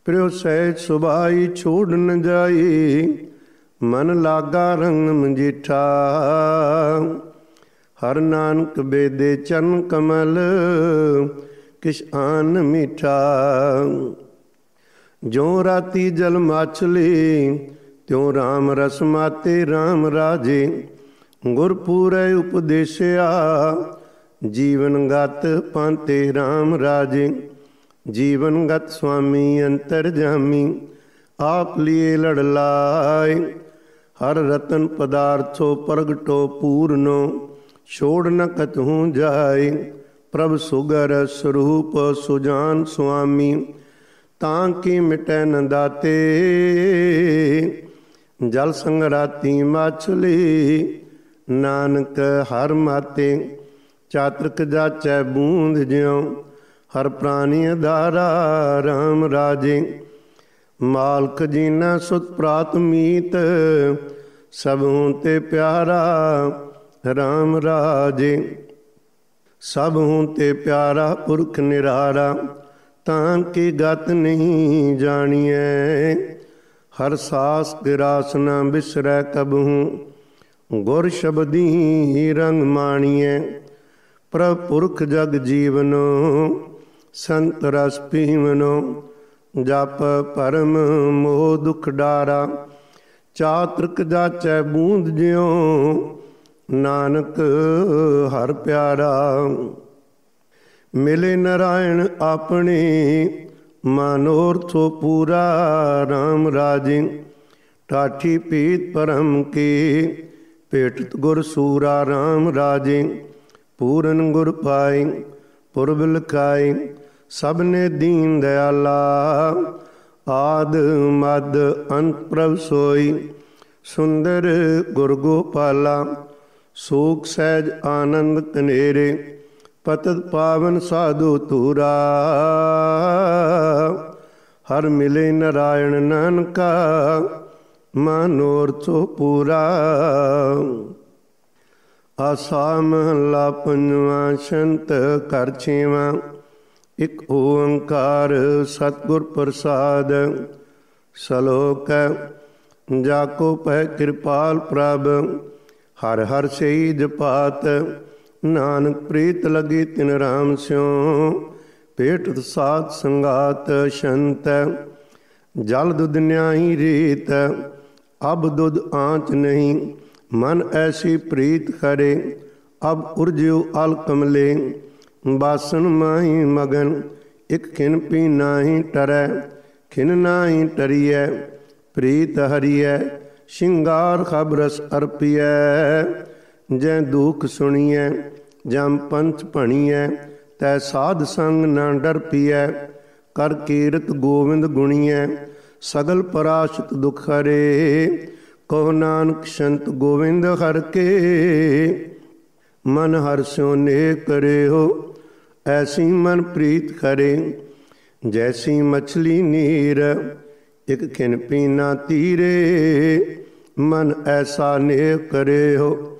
प्रियो सहज सुभाई छोड़ न जाई, मन लागा रंग मजीठा। हर नानक बेदे चरण कमल, किश आन मीठा। ज्यों राती जल माछली, त्यों राम रस माते राम राजे। गुरपूरै उपदेशया, जीवन गत पांते राम राजे। जीवन गत स्वामी अंतर जामी, आप लिए लड़ लाए। हर रतन पदार्थो प्रगटो पूर्णो, छोड़ न कतहूँ जाए। प्रभ सुगर स्वरूप सुजान स्वामी, ताकि मिटै न दाते। जल संगराती माछली, नानक हर माते। चातृक जाचै बूंद ज्यों, हर प्राणी धारा राम राजे। मालक जीना सुत प्रात मीत, सबहूँ ते प्यारा राम राजे। सबहूँ ते प्यारा पुरख निरारा, ताकि गत नहीं जानिए। हर सास गिरास न बिसरै कबहूँ, गुर शब्दी रंग माणिए। प्रभ पुरख जग जीवनो, संत रस पीवनो। जप परम मोह दुख डारा, चातृक जाचै बूंद ज्यों, नानक हर प्यारा। मिले नारायण अपने, मनोरथो पूरा राम राजे। टाठी पीत परम के, पेटत गुर सूरा राम राजे। पूरन गुर पाए, पुरब लखाए, सबने दीन दयाला। आद मद अंत प्रभ सोई, सुंदर गुर गोपाला। सूख सहज आनंद कनेरे, पतत पावन साधु तूरा। हर मिले नारायण नानका, मनोरथो पूरा। आसा महला पंजवा, छंत कर छेवां। इक ओंकार सतगुर प्रसाद। सलोक जाको पै कृपाल प्रभ, हर हर सही जपात। नानक प्रीत लगी तिन राम स्यों, पेटत साथ संगात शंत। जल दुध न्याही रीत, अब दुध आँच नहीं। मन ऐसी प्रीत करे, अब उर्ज्यो अल कमले। बासन माही मगन, इक खिन पी नाही टरै। खिन नाही टरियै, प्रीत हरियै। शिंगार खबरस अर्पियै, जै दुख सुनियै। जम पंथ भणियै, तै साध संग न डर पियै। कर कीरत गोविंद गुणियै, सगल पराशत दुख हरे। कहो नानक संत गोविंद हर के, मन हर स्यों नेह करे हो। ऐसी मन प्रीत करे, जैसी मछली नीर। एक खिन पीना तीरे, मन ऐसा नेह करे हो।